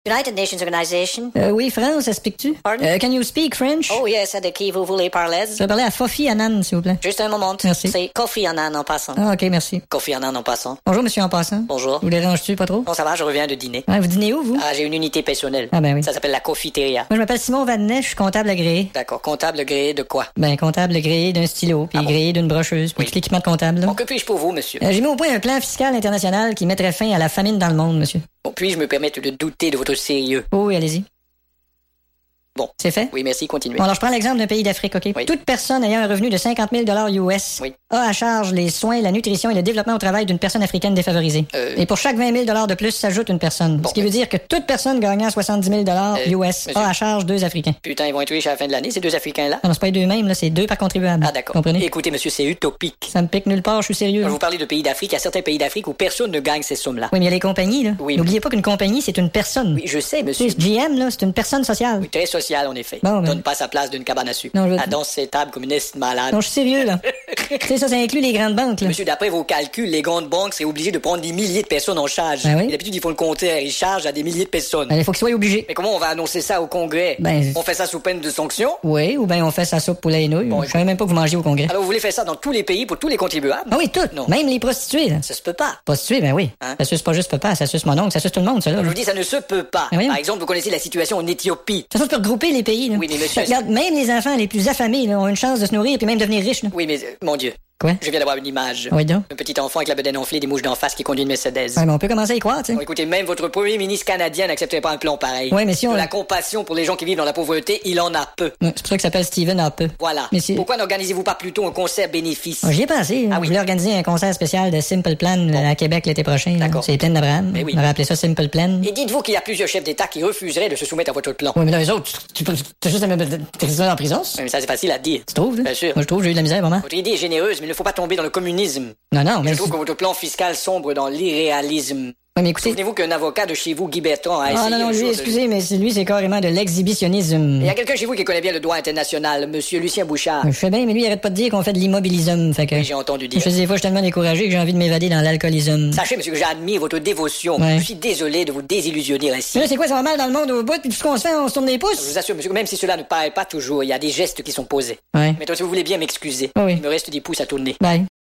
United Nations Organization. Oui, France, ça se pique-tu? Pardon? Can you speak French? Oh yes, de qui vous voulez parler? Je vais parler à Fofi Annan, s'il vous plaît. Juste un moment. Merci. C'est Kofi Annan en passant. Ah, ok, merci. Kofi Annan en passant. Bonjour, monsieur en passant. Bonjour. Vous dérange-tu pas trop? Bon, ça va, je reviens de dîner. Ah, vous dînez où, vous? Ah, j'ai une unité personnelle. Ah, ben oui. Ça s'appelle la Cofiteria. Moi, je m'appelle Simon Vadnet, je suis comptable agréé. D'accord, comptable agréé de quoi? Ben, comptable agréé d'un stylo, puis agréé d'une brocheuse, puis Oui. tout l'équipement de comptable, là. Bon, que puis-je pour vous, monsieur? J'ai mis au point un plan fiscal international qui mettrait fin à la famine dans le monde, monsieur. Bon, puis-je me permettre de douter de votre sérieux? Oh, oui, allez-y. Bon. C'est fait? Oui, merci, continuez. Bon, alors je prends l'exemple d'un pays d'Afrique, OK? Oui. Toute personne ayant un revenu de 50 000 US Oui. a à charge les soins, la nutrition et le développement au travail d'une personne africaine défavorisée. Et pour chaque 20 000 de plus s'ajoute une personne. Bon, ce qui veut dire que toute personne gagnant 70 000 US monsieur. a à charge 2 Africains. Putain, ils vont être riches à la fin de l'année, ces deux Africains-là? Non, c'est pas les deux mêmes, là, c'est 2 par contribuable. Ah, d'accord. Comprenez? Écoutez, monsieur, c'est utopique. Ça me pique nulle part, je suis sérieux. Je là. vous parlez de pays d'Afrique, il y a certains pays d'Afrique où personne ne gagne ces sommes-là. Oui, mais il y a les compagnies, là. Oui. N'oubliez pas qu'une compagnie, c'est une personne. Oui, je sais, Tu monsieur. sais, GM, là, c'est une personne sociale. Oui, très social, en effet. Bon, ben. Donne pas sa place d'une cabane à sucre. Non, je- Ah, dans ces tables communistes malades. Non, je suis sérieux, là. Tu sais, ça inclut les grandes banques, là. Monsieur, d'après vos calculs, les grandes banques seraient obligées de prendre des milliers de personnes en charge. Ben oui. Et d'habitude, ils font le compteur, ils chargent à des milliers de personnes. Ben, il faut qu'ils soient obligés. Mais comment on va annoncer ça au Congrès? Ben, On fait ça sous peine de sanction? oui, ou bien on fait sa soupe poulet et nouilles. Bon, Je savais même pas que vous mangez au Congrès. Alors vous voulez faire ça dans tous les pays pour tous les contribuables? Ah oui, toutes. Non. Même les prostituées, là. Ça se peut pas. Prostituées, ben oui. Hein? Ça suce pas juste papa, ça suce mon oncle, ça suce tout le monde, ça, là. Je De vous dis, ça ne se peut pas. Ben oui. Par exemple, vous connaissez la situation en Éthiopie. toute façon, tu peux regrouper les pays, là. Oui, mais monsieur, Regarde, même les enfants les plus affamés, là, ont une chance de se nourrir puis même devenir riches, là. Oui, mais mon Dieu. Quoi? Je viens d'avoir une image. Oui, donc. Un petit enfant avec la bedaine enflée, des mouches d'en face qui conduit une Mercedes. Ouais, mais on peut commencer à y croire, tu sais. Bon, écoutez, même votre premier ministre canadien n'accepterait pas un plan pareil. Ouais, mais si on- De la compassion pour les gens qui vivent dans la pauvreté, il en a peu. Ouais, c'est pour ça que ça s'appelle Steven Harper. Voilà. Mais c'est- Pourquoi n'organisez-vous pas plutôt un concert bénéfice? J'y ai pensé. Ah Je oui. voulais organiser un concert spécial de Simple Plan à Québec l'été prochain. là. D'accord. C'est les plaines d'Abraham. Mais oui. On aurait appelé ça Simple Plan. Et dites-vous qu'il y a plusieurs chefs d'État qui refuseraient de se soumettre à votre plan. Oui, mais là, les autres, t'as juste à me mettre ça en prison. Oui, mais ça, c'est facile à dire. Tu trouves, là? Bien sûr. Moi, je trouve que j'ai eu de la misère, vraiment. Votre idée est généreuse, mais il ne faut pas tomber dans le communisme. Non, mais... Je trouve que votre plan fiscal sombre dans l'irréalisme. Ouais, mais écoutez... Souvenez-vous qu'un avocat de chez vous, Guy Bertrand, a essayé Ah non, un lui, jour de- excusez, mais lui, c'est carrément de l'exhibitionnisme. Il y a quelqu'un chez vous qui connaît bien le droit international, monsieur Lucien Bouchard. Je sais bien, mais lui, il arrête pas de dire qu'on fait de l'immobilisme, fait que... Oui, j'ai entendu dire. Je sais, des fois, je suis tellement découragé que j'ai envie de m'évader dans l'alcoolisme. Sachez, monsieur, que j'admire votre dévotion. Ouais. Je suis désolé de vous désillusionner ainsi. Mais là, c'est quoi, ça va mal dans le monde au bout, puis tout ce qu'on se fait, on se tourne les Je pouces? vous assure, monsieur, que même si cela ne paraît pas toujours, il y a des gestes qui sont posés. Ouais. Maintenant, si vous voulez bien m'excuser, Oui. il me reste des pouces à tourner. Bye.